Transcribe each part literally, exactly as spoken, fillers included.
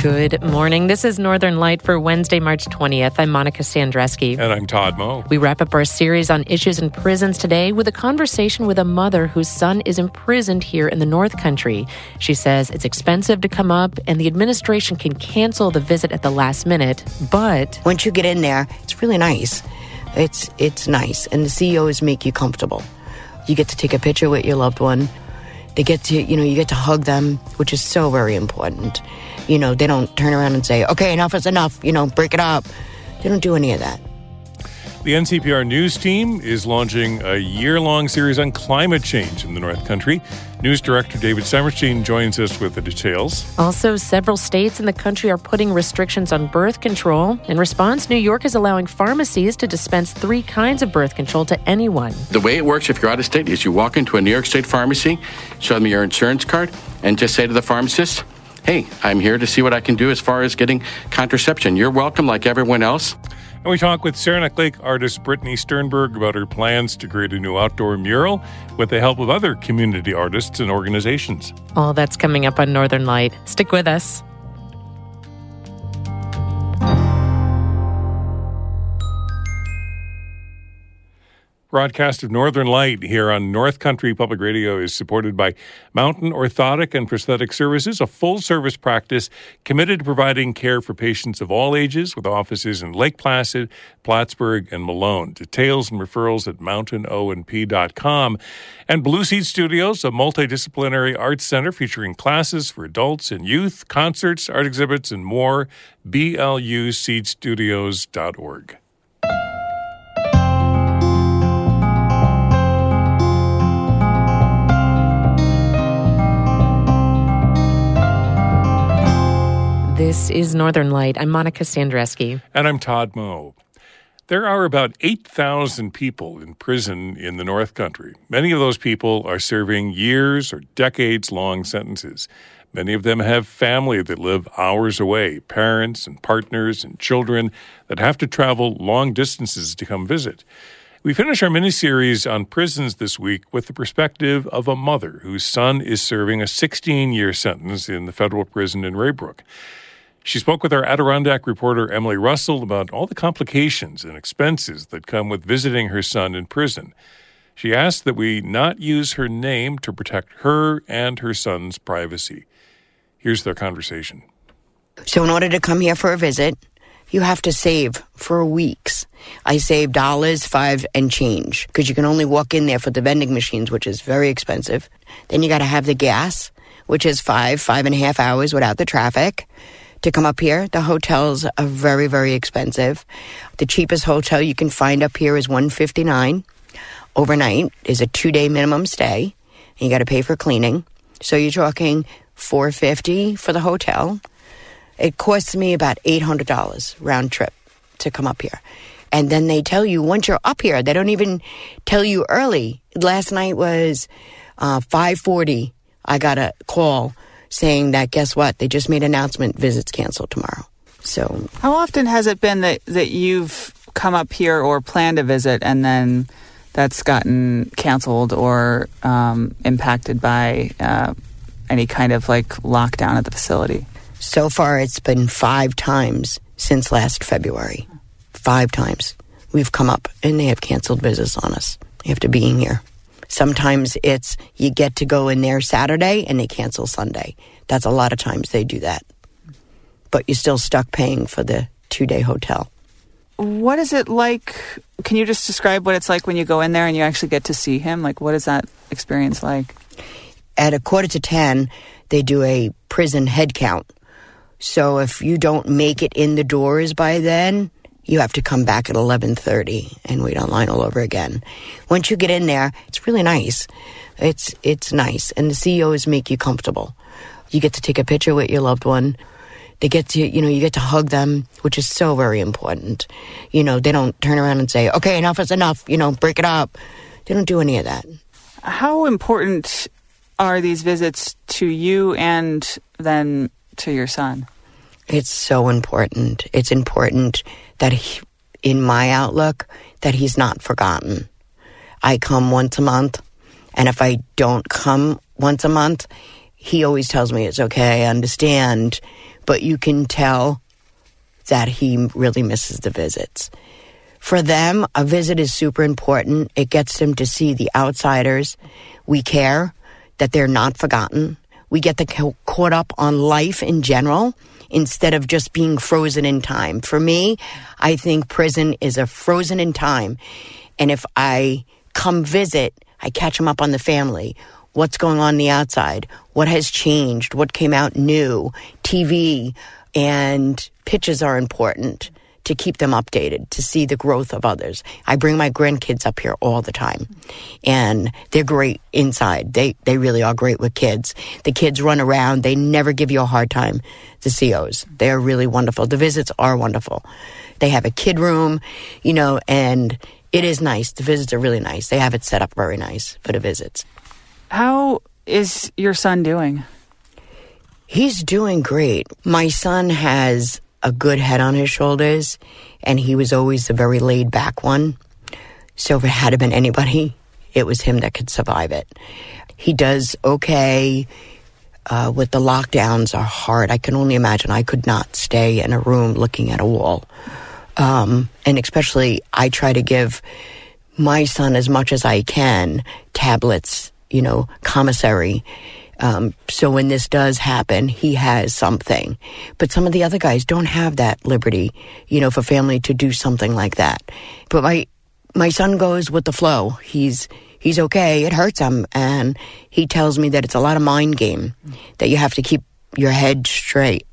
Good morning. This is Northern Light for Wednesday, March twentieth. I'm Monica Sandreski. And I'm Todd Moe. We wrap up our series on issues in prisons today with a conversation with a mother whose son is imprisoned here in the North Country. She says it's expensive to come up and the administration can cancel the visit at the last minute, but... Once you get in there, it's really nice. It's, it's nice. And the C E Os make you comfortable. You get to take a picture with your loved one. They get to, you know, you get to hug them, which is so very important. You know, they don't turn around and say, okay, enough is enough, you know, break it up. They don't do any of that. The N C P R News team is launching a year-long series on climate change in the North Country. News director David Samerstein joins us with the details. Also, several states in the country are putting restrictions on birth control. In response, New York is allowing pharmacies to dispense three kinds of birth control to anyone. The way it works if you're out of state is you walk into a New York State pharmacy, show them your insurance card, and just say to the pharmacist, hey, I'm here to see what I can do as far as getting contraception. You're welcome like everyone else. And we talk with Saranac Lake artist Brittany Sternberg about her plans to create a new outdoor mural with the help of other community artists and organizations. All that's coming up on Northern Light. Stick with us. Broadcast of Northern Light here on North Country Public Radio is supported by Mountain Orthotic and Prosthetic Services, a full-service practice committed to providing care for patients of all ages with offices in Lake Placid, Plattsburgh, and Malone. Details and referrals at mountain o n p dot com. And Blue Seed Studios, a multidisciplinary arts center featuring classes for adults and youth, concerts, art exhibits, and more. B L U seed studios dot org. This is Northern Light. I'm Monica Sandreski. And I'm Todd Moe. There are about eight thousand people in prison in the North Country. Many of those people are serving years or decades-long sentences. Many of them have family that live hours away, parents and partners and children that have to travel long distances to come visit. We finish our mini-series on prisons this week with the perspective of a mother whose son is serving a sixteen-year sentence in the federal prison in Raybrook. She spoke with our Adirondack reporter Emily Russell about all the complications and expenses that come with visiting her son in prison. She asked that we not use her name to protect her and her son's privacy. Here's their conversation. So in order to come here for a visit, you have to save for weeks. I save dollars, five, and change, because you can only walk in there for the vending machines, which is very expensive. Then you got to have the gas, which is five, five and a half hours without the traffic. To come up here, the hotels are very, very expensive. The cheapest hotel you can find up here is one hundred fifty-nine dollars. Overnight is a two-day minimum stay, and you got to pay for cleaning. So you're talking four hundred fifty dollars for the hotel. It costs me about eight hundred dollars round trip to come up here. And then they tell you once you're up here, they don't even tell you early. Last night was uh, five forty. I got a call saying that, guess what, they just made an announcement, visits canceled tomorrow. So, how often has it been that, that you've come up here or planned a visit and then that's gotten canceled or um, impacted by uh, any kind of like lockdown at the facility? So far, it's been five times since last February. Five times. We've come up and they have canceled visits on us. You have to be in here. Sometimes it's you get to go in there Saturday and they cancel Sunday. That's a lot of times they do that. But you're still stuck paying for the two-day hotel. What is it like? Can you just describe what it's like when you go in there and you actually get to see him? Like, what is that experience like? At a quarter to ten, they do a prison head count. So if you don't make it in the doors by then, you have to come back at eleven thirty and wait online all over again. Once you get in there, it's really nice. It's it's nice. And the C E Os make you comfortable. You get to take a picture with your loved one. They get to, you know, you get to hug them, which is so very important. You know, they don't turn around and say, okay, enough is enough, you know, break it up. They don't do any of that. How important are these visits to you and then to your son? It's so important. It's important that he, in my outlook, that he's not forgotten. I come once a month, and if I don't come once a month, he always tells me it's okay, I understand, but you can tell that he really misses the visits. For them, a visit is super important. It gets them to see the outsiders. We care that they're not forgotten. We get them ca- caught up on life in general instead of just being frozen in time. For me, I think prison is a frozen in time. And if I come visit, I catch them up on the family. What's going on, on the outside? What has changed? What came out new? T V and pictures are important to keep them updated, to see the growth of others. I bring my grandkids up here all the time, and they're great inside. They they really are great with kids. The kids run around. They never give you a hard time, the C Os. They're really wonderful. The visits are wonderful. They have a kid room, you know, and it is nice. The visits are really nice. They have it set up very nice for the visits. How is your son doing? He's doing great. My son has a good head on his shoulders, and he was always the very laid-back one. So if it had been anybody, it was him that could survive it. He does okay. Uh, with the lockdowns are hard. I can only imagine. I could not stay in a room looking at a wall. Um, and especially, I try to give my son as much as I can, tablets, you know, commissary. Um, so when this does happen, he has something. But some of the other guys don't have that liberty, you know, for family to do something like that. But my my son goes with the flow. He's he's okay. It hurts him. And he tells me that it's a lot of mind game, that you have to keep your head straight.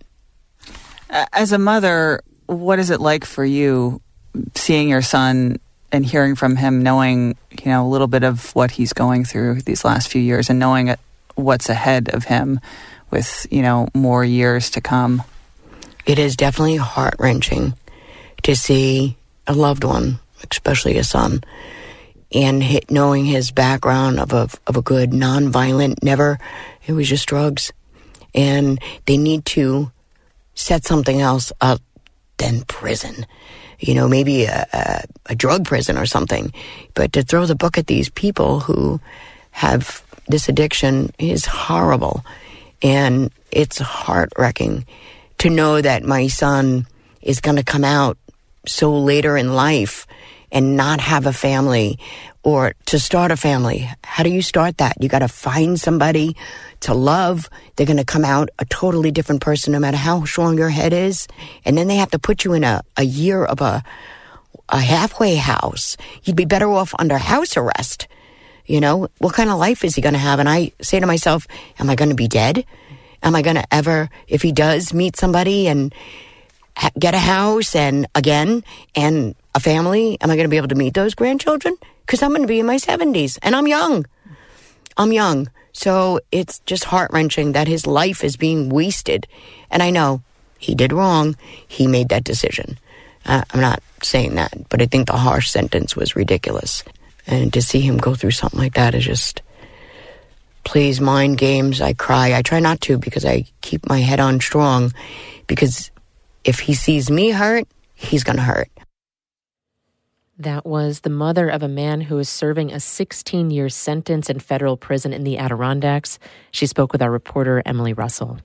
As a mother, what is it like for you seeing your son and hearing from him, knowing, you know, a little bit of what he's going through these last few years and knowing it, what's ahead of him with, you know, more years to come? It is definitely heart-wrenching to see a loved one, especially a son, and hit, knowing his background of a, of a good, non-violent, never, it was just drugs. And they need to set something else up than prison. You know, maybe a, a, a drug prison or something. But to throw the book at these people who have this addiction is horrible. And it's heart-wrecking to know that my son is going to come out so later in life and not have a family or to start a family. How do you start that? You got to find somebody to love. They're going to come out a totally different person no matter how strong your head is. And then they have to put you in a, a year of a, a halfway house. You'd be better off under house arrest. You know, what kind of life is he going to have? And I say to myself, am I going to be dead? Am I going to ever, if he does meet somebody and ha- get a house and again, and a family, am I going to be able to meet those grandchildren? Because I'm going to be in my seventies and I'm young. I'm young. So it's just heart-wrenching that his life is being wasted. And I know he did wrong. He made that decision. Uh, I'm not saying that, but I think the harsh sentence was ridiculous. And to see him go through something like that is just, plays mind games. I cry. I try not to because I keep my head on strong. Because if he sees me hurt, he's going to hurt. That was the mother of a man who is serving a sixteen-year sentence in federal prison in the Adirondacks. She spoke with our reporter, Emily Russell.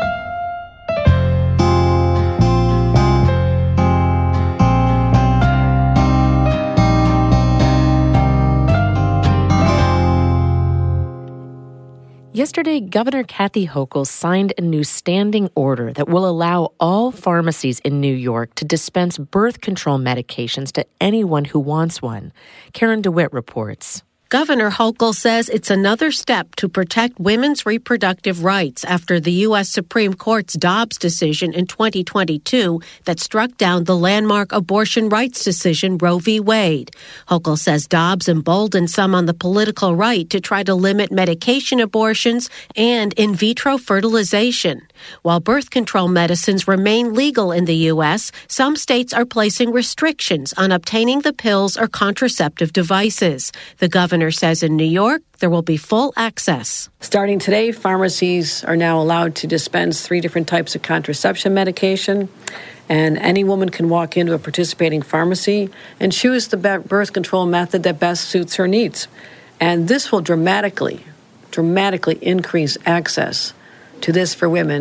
Yesterday, Governor Kathy Hochul signed a new standing order that will allow all pharmacies in New York to dispense birth control medications to anyone who wants one. Karen DeWitt reports. Governor Hochul says it's another step to protect women's reproductive rights after the U S Supreme Court's Dobbs decision in twenty twenty-two that struck down the landmark abortion rights decision Roe v. Wade. Hochul says Dobbs emboldened some on the political right to try to limit medication abortions and in vitro fertilization. While birth control medicines remain legal in the U S, some states are placing restrictions on obtaining the pills or contraceptive devices. The governor says in New York, there will be full access. Starting today, pharmacies are now allowed to dispense three different types of contraception medication, and any woman can walk into a participating pharmacy and choose the birth control method that best suits her needs. And this will dramatically, dramatically increase access to this for women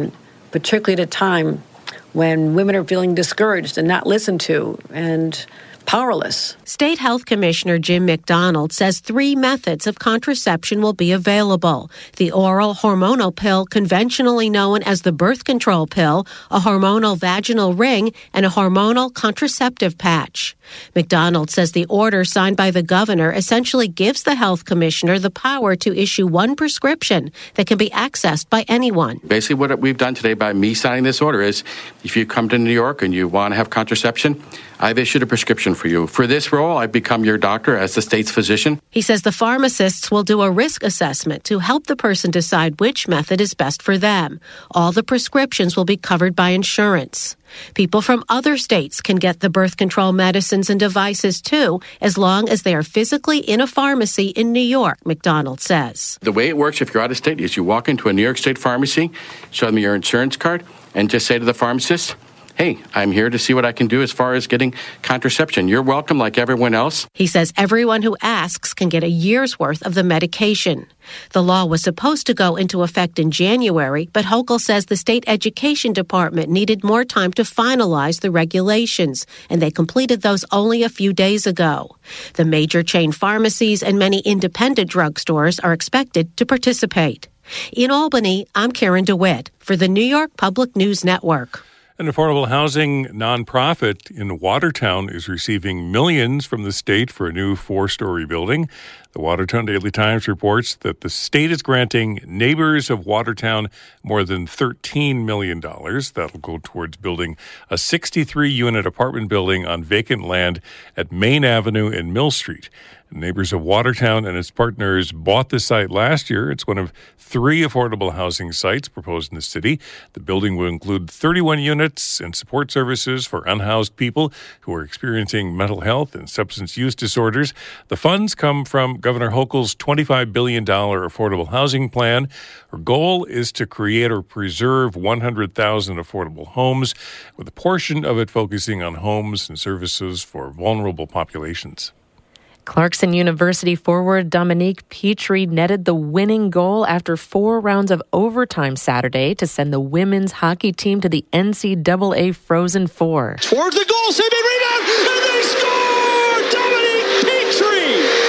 particularly at a time when women are feeling discouraged and not listened to and powerless. State Health Commissioner Jim McDonald says three methods of contraception will be available: the oral hormonal pill, conventionally known as the birth control pill, a hormonal vaginal ring, and a hormonal contraceptive patch. McDonald says the order signed by the governor essentially gives the health commissioner the power to issue one prescription that can be accessed by anyone. Basically, what we've done today by me signing this order is if you come to New York and you want to have contraception, I've issued a prescription for you. For this role, I've become your doctor as the state's physician. He says the pharmacists will do a risk assessment to help the person decide which method is best for them. All the prescriptions will be covered by insurance. People from other states can get the birth control medicines and devices too, as long as they are physically in a pharmacy in New York, McDonald says. The way it works if you're out of state is you walk into a New York State pharmacy, show them your insurance card, and just say to the pharmacist, hey, I'm here to see what I can do as far as getting contraception. You're welcome like everyone else. He says everyone who asks can get a year's worth of the medication. The law was supposed to go into effect in January, but Hochul says the state education department needed more time to finalize the regulations, and they completed those only a few days ago. The major chain pharmacies and many independent drugstores are expected to participate. In Albany, I'm Karen DeWitt for the New York Public News Network. An affordable housing nonprofit in Watertown is receiving millions from the state for a new four-story building. The Watertown Daily Times reports that the state is granting Neighbors of Watertown more than thirteen million dollars. That'll go towards building a sixty-three unit apartment building on vacant land at Main Avenue and Mill Street. Neighbors of Watertown and its partners bought the site last year. It's one of three affordable housing sites proposed in the city. The building will include thirty-one units and support services for unhoused people who are experiencing mental health and substance use disorders. The funds come from Governor Hochul's twenty-five billion dollars affordable housing plan. Her goal is to create or preserve one hundred thousand affordable homes, with a portion of it focusing on homes and services for vulnerable populations. Clarkson University forward Dominique Petrie netted the winning goal after four rounds of overtime Saturday to send the women's hockey team to the N C double A Frozen Four. Towards the goal, save and rebound, and they score! Dominique Petrie!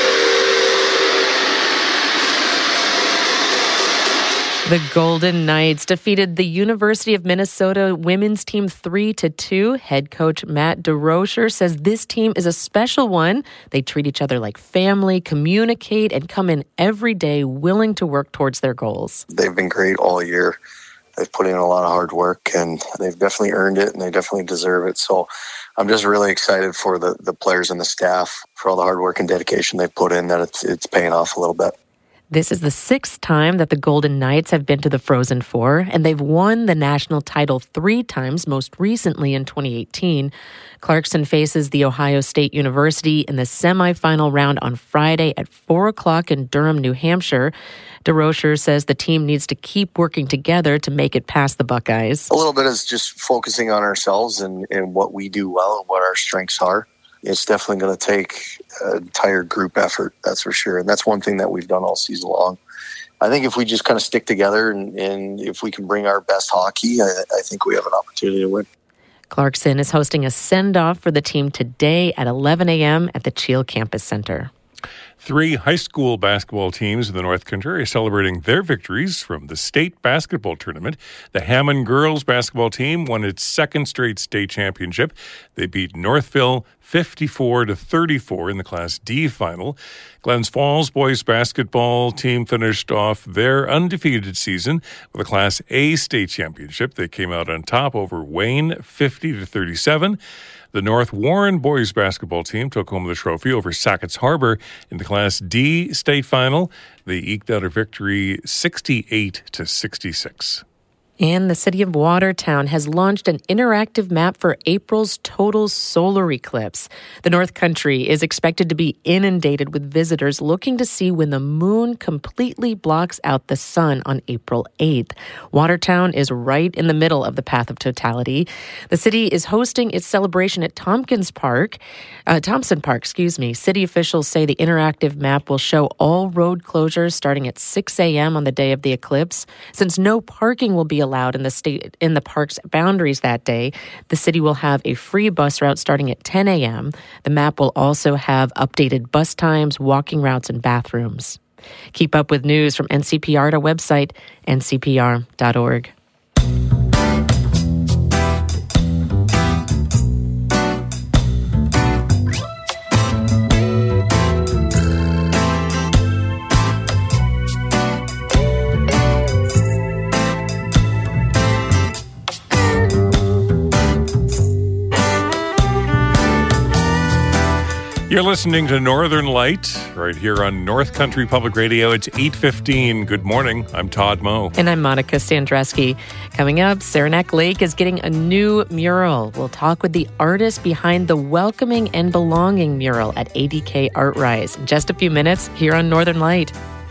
The Golden Knights defeated the University of Minnesota women's team three to two. Head coach Matt DeRocher says this team is a special one. They treat each other like family, communicate, and come in every day willing to work towards their goals. They've been great all year. They've put in a lot of hard work, and they've definitely earned it, and they definitely deserve it. So I'm just really excited for the, the players and the staff for all the hard work and dedication they've put in, that it's it's paying off a little bit. This is the sixth time that the Golden Knights have been to the Frozen Four, and they've won the national title three times, most recently in twenty eighteen. Clarkson faces the Ohio State University in the semifinal round on Friday at four o'clock in Durham, New Hampshire. DeRocher says the team needs to keep working together to make it past the Buckeyes. A little bit is just focusing on ourselves and, and what we do well and what our strengths are. It's definitely going to take an entire group effort, that's for sure. And that's one thing that we've done all season long. I think if we just kind of stick together and, and if we can bring our best hockey, I, I think we have an opportunity to win. Clarkson is hosting a send-off for the team today at eleven a.m. at the Cheal Campus Center. Three high school basketball teams in the North Country are celebrating their victories from the state basketball tournament. The Hammond girls basketball team won its second straight state championship. They beat Northville fifty-four to thirty-four in the Class D final. Glens Falls boys basketball team finished off their undefeated season with a Class A state championship. They came out on top over Wayne fifty to thirty-seven. The North Warren boys basketball team took home the trophy over Sackett's Harbor in the Class D state final. They eked out a victory sixty-eight to sixty-six. And the city of Watertown has launched an interactive map for April's total solar eclipse. The North Country is expected to be inundated with visitors looking to see when the moon completely blocks out the sun on April eighth. Watertown is right in the middle of the path of totality. The city is hosting its celebration at Tompkins Park, uh, Thompson Park, excuse me. City officials say the interactive map will show all road closures starting at six a.m. on the day of the eclipse. Since no parking will be allowed allowed in the state in the park's boundaries that day. The city will have a free bus route starting at ten a.m. The map will also have updated bus times, walking routes, and bathrooms. Keep up with news from N C P R at our website, N C P R dot org. You're listening to Northern Light right here on North Country Public Radio. It's eight fifteen. Good morning. I'm Todd Moe. And I'm Monica Sandreski. Coming up, Saranac Lake is getting a new mural. We'll talk with the artist behind the Welcoming and Belonging mural at A D K Art Rise in just a few minutes here on Northern Light.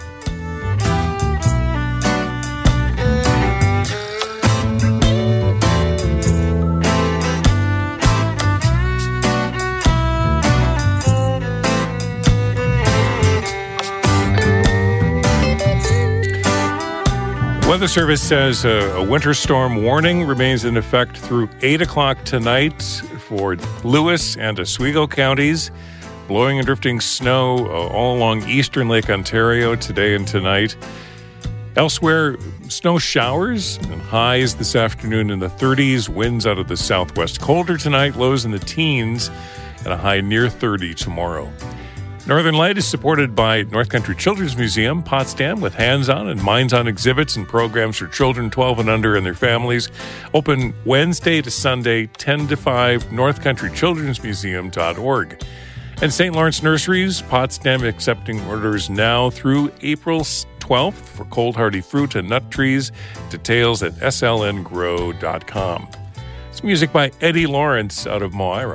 Weather Service says a, a winter storm warning remains in effect through eight o'clock tonight for Lewis and Oswego counties. Blowing and drifting snow uh, all along eastern Lake Ontario today and tonight. Elsewhere, snow showers and highs this afternoon in the thirties. Winds out of the southwest. Colder tonight, lows in the teens, and a high near thirty tomorrow. Northern Light is supported by North Country Children's Museum, Potsdam, with hands-on and minds-on exhibits and programs for children twelve and under and their families. Open Wednesday to Sunday, ten to five, north country children's museum dot org. And Saint Lawrence Nurseries, Potsdam, accepting orders now through April twelfth for cold hardy fruit and nut trees. Details at S L N grow dot com. It's music by Eddie Lawrence out of Moira.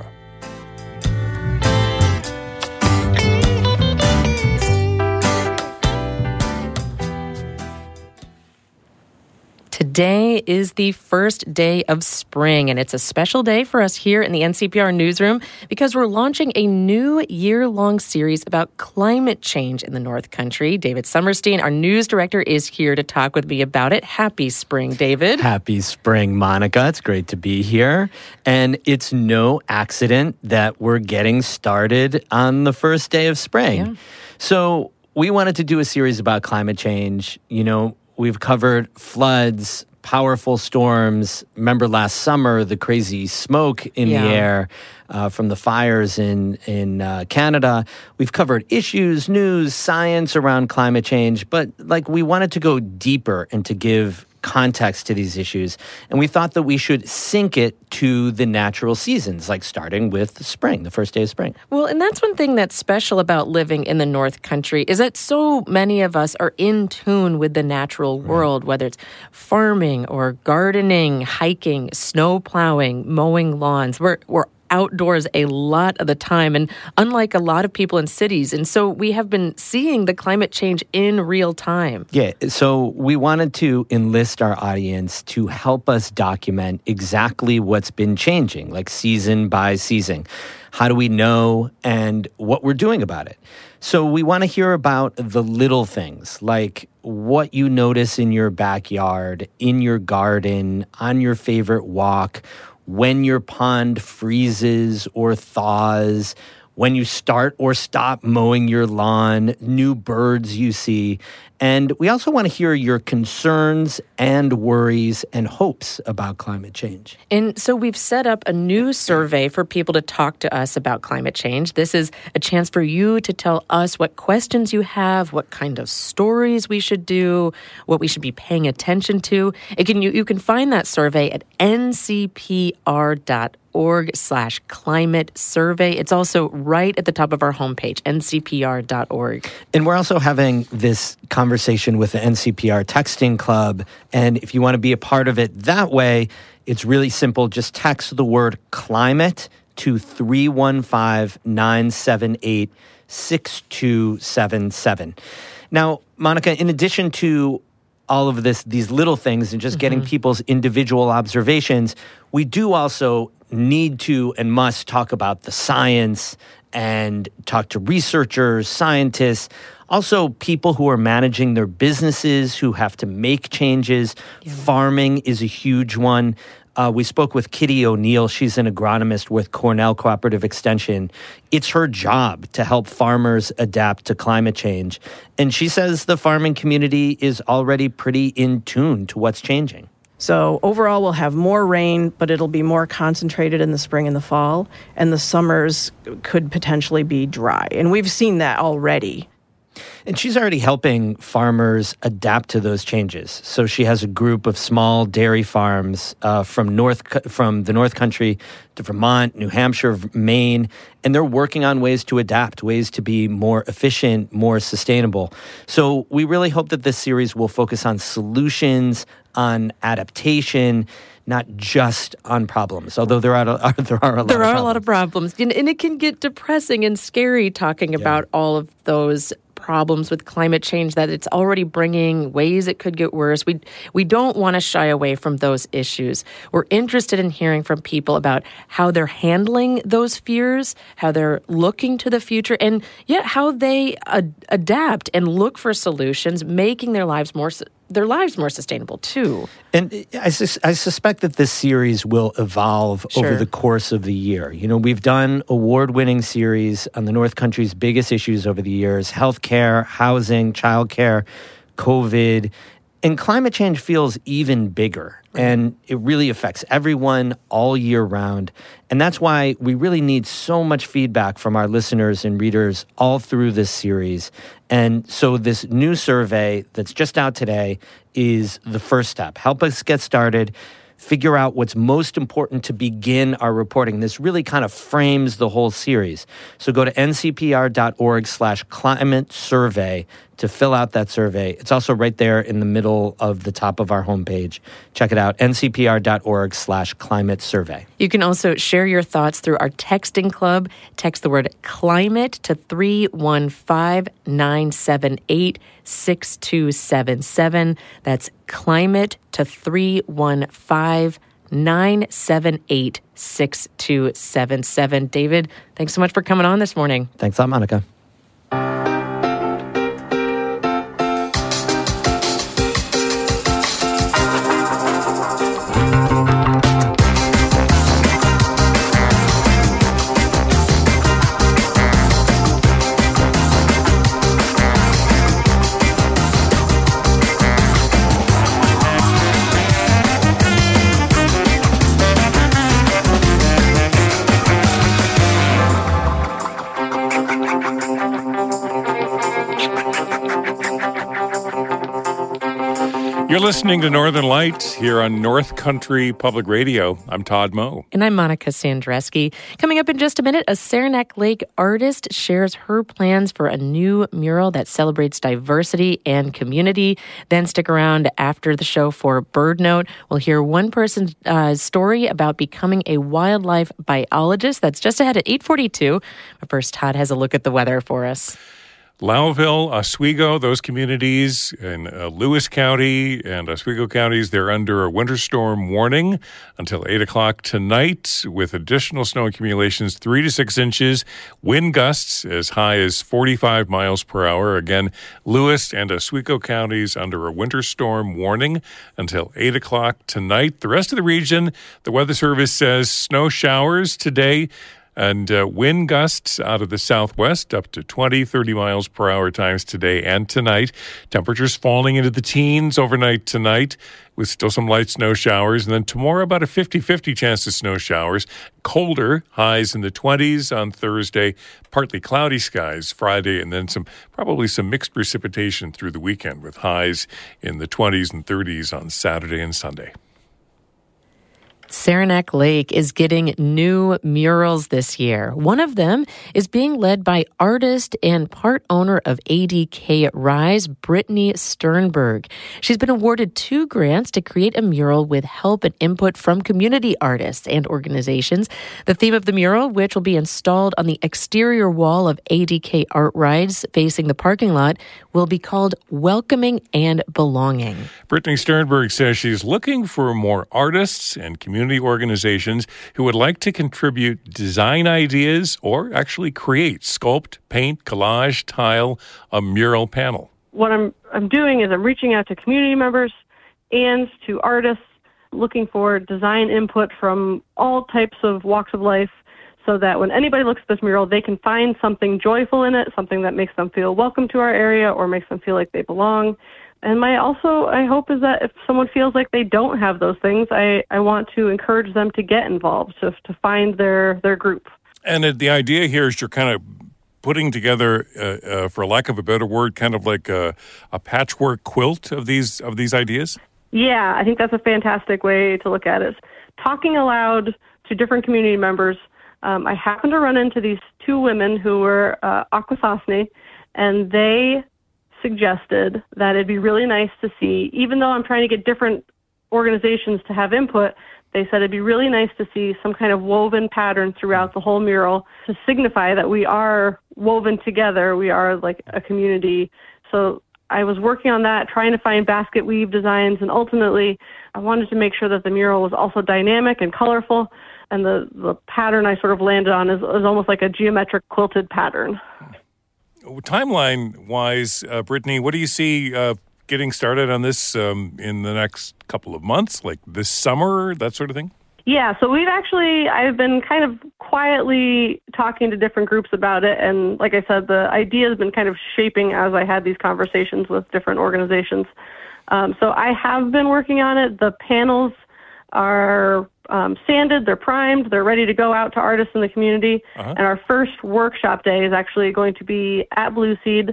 Today is the first day of spring, and it's a special day for us here in the N C P R newsroom because we're launching a new year-long series about climate change in the North Country. David Summerstein, our news director, is here to talk with me about it. Happy spring, David. Happy spring, Monica. It's great to be here. And it's no accident that we're getting started on the first day of spring. Yeah. So we wanted to do a series about climate change. You know, we've covered floods, powerful storms. Remember last summer, the crazy smoke in yeah. the air uh, from the fires in, in uh, Canada. We've covered issues, news, science around climate change. But like we wanted to go deeper and to give context to these issues. And we thought that we should sync it to the natural seasons, like starting with spring, the first day of spring. Well, and that's one thing that's special about living in the North Country is that so many of us are in tune with the natural world, right. Whether it's farming or gardening, hiking, snow plowing, mowing lawns. We're, we're outdoors a lot of the time, and unlike a lot of people in cities. And so we have been seeing the climate change in real time. Yeah, so we wanted to enlist our audience to help us document exactly what's been changing, like season by season. How do we know and what we're doing about it? So we want to hear about the little things, like what you notice in your backyard, in your garden, on your favorite walk, when your pond freezes or thaws, when you start or stop mowing your lawn, new birds you see. And we also want to hear your concerns and worries and hopes about climate change. And so we've set up a new survey for people to talk to us about climate change. This is a chance for you to tell us what questions you have, what kind of stories we should do, what we should be paying attention to. It can, you, you can find that survey at N C P R dot org slash climate survey. It's also right at the top of our homepage, N C P R dot org. And we're also having this conversation with the N C P R Texting Club. And if you want to be a part of it that way, it's really simple. Just text the word climate to three one five, nine seven eight, six two seven seven. Now, Monica, in addition to all of this, these little things and just mm-hmm. getting people's individual observations, we do also need to and must talk about the science and talk to researchers, scientists, also people who are managing their businesses, who have to make changes. Yeah. Farming is a huge one. Uh, we spoke with Kitty O'Neill. She's an agronomist with Cornell Cooperative Extension. It's her job to help farmers adapt to climate change. And she says the farming community is already pretty in tune to what's changing. So overall, we'll have more rain, but it'll be more concentrated in the spring and the fall, and the summers could potentially be dry. And we've seen that already. And she's already helping farmers adapt to those changes. So she has a group of small dairy farms uh, from north from the North Country to Vermont, New Hampshire, Maine, and they're working on ways to adapt, ways to be more efficient, more sustainable. So we really hope that this series will focus on solutions, on adaptation, not just on problems, although there are, there are a lot there of are problems. a lot of problems. And, and it can get depressing and scary talking Yeah. about all of those problems with climate change, that it's already bringing, ways it could get worse. We we don't want to shy away from those issues. We're interested in hearing from people about how they're handling those fears, how they're looking to the future, and yet how they ad- adapt and look for solutions, making their lives more their lives more sustainable too. And I, sus- I suspect that this series will evolve Sure. over the course of the year. You know, we've done award-winning series on the North Country's biggest issues over the years: healthcare, housing, childcare, COVID, and climate change feels even bigger. And it really affects everyone all year round. And that's why we really need so much feedback from our listeners and readers all through this series. And so this new survey that's just out today is the first step. Help us get started. Figure out what's most important to begin our reporting. This really kind of frames the whole series. So go to ncpr.org slash climate survey to fill out that survey. It's also right there in the middle of the top of our homepage. Check it out, ncpr.org slash climate survey. You can also share your thoughts through our texting club. Text the word climate to three one five, nine seven eight, six two seven seven. That's climate to three one five, nine seven eight, six two seven seven. David, thanks so much for coming on this morning. Thanks a lot, Monica. You're listening to Northern Light here on North Country Public Radio. I'm Todd Moe. And I'm Monica Sandreski. Coming up in just a minute, a Saranac Lake artist shares her plans for a new mural that celebrates diversity and community. Then stick around after the show for Bird Note. We'll hear one person's uh, story about becoming a wildlife biologist. That's just ahead at eight forty-two. But first, Todd has a look at the weather for us. Lowville, Oswego, those communities in uh, Lewis County and Oswego counties, they're under a winter storm warning until eight o'clock tonight with additional snow accumulations, three to six inches, wind gusts as high as forty-five miles per hour. Again, Lewis and Oswego counties under a winter storm warning until eight o'clock tonight. The rest of the region, the Weather Service says snow showers today, and uh, wind gusts out of the southwest up to twenty, thirty miles per hour times today and tonight. Temperatures falling into the teens overnight tonight with still some light snow showers. And then tomorrow, about a fifty-fifty chance of snow showers. Colder, highs in the twenties on Thursday. Partly cloudy skies Friday, and then some probably some mixed precipitation through the weekend with highs in the twenties and thirties on Saturday and Sunday. Saranac Lake is getting new murals this year. One of them is being led by artist and part owner of A D K Rise, Brittany Sternberg. She's been awarded two grants to create a mural with help and input from community artists and organizations. The theme of the mural, which will be installed on the exterior wall of A D K Art Rise facing the parking lot, will be called Welcoming and Belonging. Brittany Sternberg says she's looking for more artists and community community organizations who would like to contribute design ideas or actually create, sculpt, paint, collage, tile, a mural panel. What I'm I'm doing is I'm reaching out to community members and to artists looking for design input from all types of walks of life so that when anybody looks at this mural, they can find something joyful in it, something that makes them feel welcome to our area or makes them feel like they belong. And my also, I hope, is that if someone feels like they don't have those things, I, I want to encourage them to get involved, to, to find their, their group. And uh, the idea here is you're kind of putting together, uh, uh, for lack of a better word, kind of like a, a patchwork quilt of these of these ideas? Yeah, I think that's a fantastic way to look at it. Talking aloud to different community members, um, I happened to run into these two women who were uh, Akwesasne, and they suggested that it'd be really nice to see, even though I'm trying to get different organizations to have input, they said it'd be really nice to see some kind of woven pattern throughout the whole mural to signify that we are woven together, we are like a community. So I was working on that, trying to find basket weave designs, and ultimately I wanted to make sure that the mural was also dynamic and colorful, and the, the pattern I sort of landed on is, is almost like a geometric quilted pattern. Timeline-wise, uh, Brittany, what do you see uh, getting started on this um, in the next couple of months, like this summer, that sort of thing? Yeah, so we've actually, I've been kind of quietly talking to different groups about it, and like I said, the idea has been kind of shaping as I had these conversations with different organizations. Um, so I have been working on it. The panels are um, sanded, they're primed, they're ready to go out to artists in the community, uh-huh. and our first workshop day is actually going to be at Blue Seed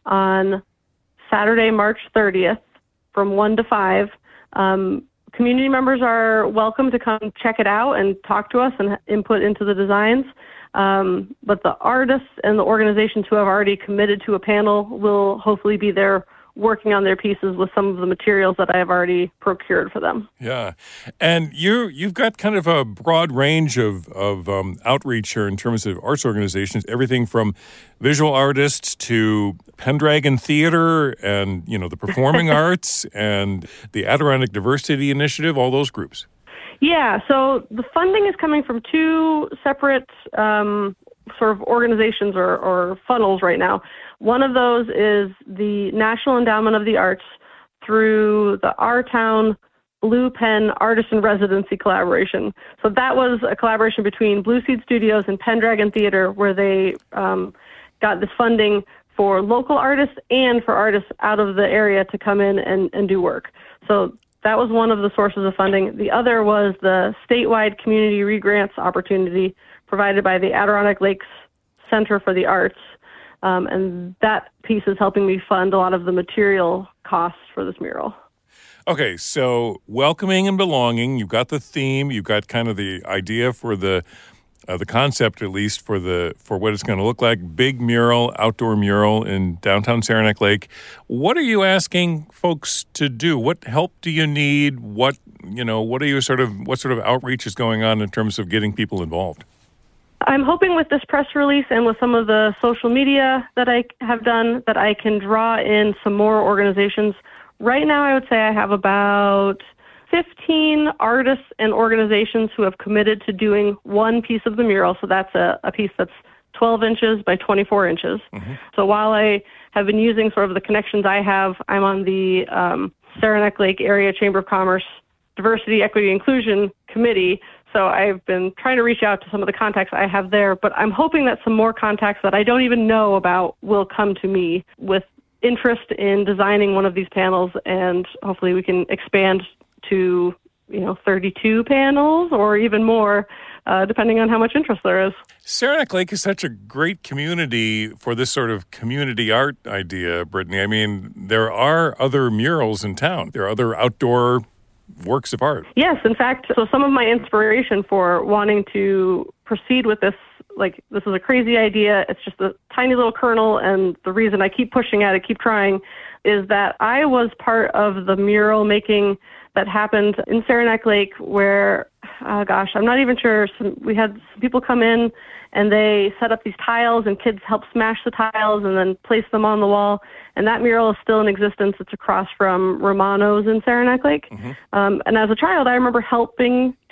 on Saturday, March thirtieth from one to five. Um, community members are welcome to come check it out and talk to us and input into the designs. Um, but the artists and the organizations who have already committed to a panel will hopefully be there working on their pieces with some of the materials that I have already procured for them. Yeah. And you, you've got kind of a broad range of, of um, outreach here in terms of arts organizations, everything from visual artists to Pendragon Theater and, you know, the performing arts and the Adirondack Diversity Initiative, all those groups. Yeah. So the funding is coming from two separate um, sort of organizations or, or funnels right now. One of those is the National Endowment of the Arts through the Our Town Blue Pen Artist in Residency collaboration. So that was a collaboration between Blue Seed Studios and Pendragon Theater, where they um, got this funding for local artists and for artists out of the area to come in and, and do work. So that was one of the sources of funding. The other was the statewide community regrants opportunity provided by the Adirondack Lakes Center for the Arts. Um, and that piece is helping me fund a lot of the material costs for this mural. Okay, so welcoming and belonging, you've got the theme, you've got kind of the idea for the uh, the concept, at least, for the for what it's going to look like. Big mural, outdoor mural in downtown Saranac Lake. What are you asking folks to do? What help do you need? What, you know, what are you sort of, what sort of outreach is going on in terms of getting people involved? I'm hoping with this press release and with some of the social media that I have done that I can draw in some more organizations. Right now, I would say I have about fifteen artists and organizations who have committed to doing one piece of the mural. So that's a, a piece that's twelve inches by twenty-four inches. Mm-hmm. So while I have been using sort of the connections I have, I'm on the um, Saranac Lake Area Chamber of Commerce Diversity, Equity, Inclusion Committee. So I've been trying to reach out to some of the contacts I have there, but I'm hoping that some more contacts that I don't even know about will come to me with interest in designing one of these panels, and hopefully we can expand to, you know, thirty-two panels or even more, uh, depending on how much interest there is. Saranac Lake is such a great community for this sort of community art idea, Brittany. I mean, there are other murals in town. There are other outdoor works of art. Yes, in fact, so some of my inspiration for wanting to proceed with this, like, this is a crazy idea, it's just a tiny little kernel, and the reason I keep pushing at it, keep trying, is that I was part of the mural making that happened in Saranac Lake where, oh gosh, I'm not even sure, some, we had some people come in and they set up these tiles and kids helped smash the tiles and then place them on the wall. And that mural is still in existence. It's across from Romano's in Saranac Lake. Mm-hmm. Um, and as a child, I remember helping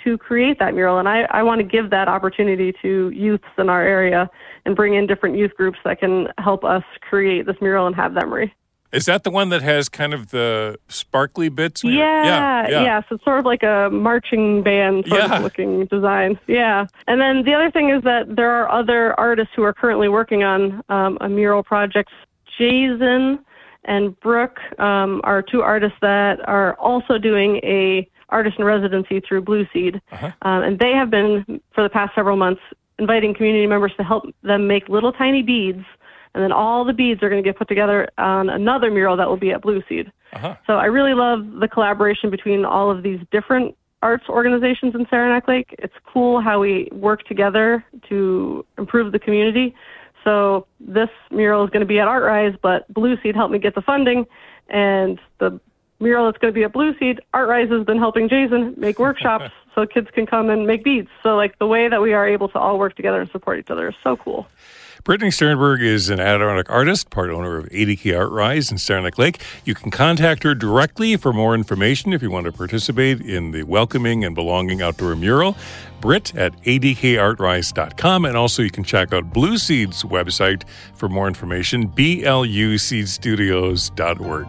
to create that mural. And I, I want to give that opportunity to youths in our area and bring in different youth groups that can help us create this mural and have memory. Is that the one that has kind of the sparkly bits? Yeah, yeah, yeah. yeah. So it's sort of like a marching band sort yeah. of looking design. Yeah. And then the other thing is that there are other artists who are currently working on um, a mural project. Jason and Brooke um, are two artists that are also doing a artist in residency through Blue Seed. Uh-huh. Um, and they have been, for the past several months, inviting community members to help them make little tiny beads. And then all the beads are going to get put together on another mural that will be at Blue Seed. Uh-huh. So I really love the collaboration between all of these different arts organizations in Saranac Lake. It's cool how we work together to improve the community. So this mural is going to be at ArtRise, but Blue Seed helped me get the funding. And the mural that's going to be at Blue Seed, ArtRise has been helping Jason make workshops so kids can come and make beads. So like the way that we are able to all work together and support each other is so cool. Brittany Sternberg is an Adirondack artist, part owner of A D K ArtRise in Saranac Lake. You can contact her directly for more information if you want to participate in the welcoming and belonging outdoor mural. Britt at A D K art rise dot com. And also you can check out Blue Seed's website for more information, B L U seed studios dot org.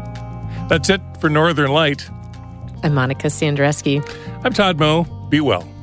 That's it for Northern Light. I'm Monica Sandreski. I'm Todd Moe. Be well.